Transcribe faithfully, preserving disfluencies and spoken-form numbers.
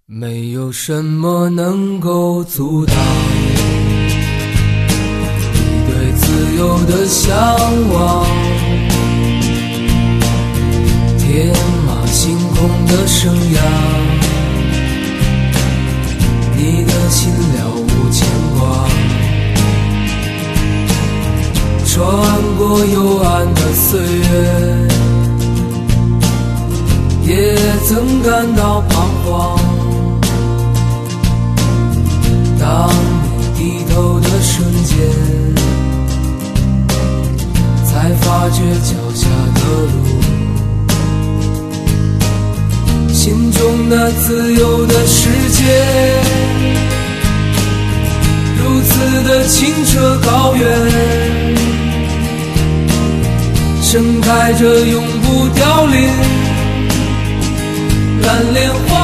没有什么能够阻挡你对自由的向往，天马行空的生涯，你的心了无牵挂，穿过幽暗的岁月，也曾感到彷徨。当你低头的瞬间，才发觉脚下的路，心中那自由的世界，如此的清澈高远，盛开着永不凋零蓝莲花。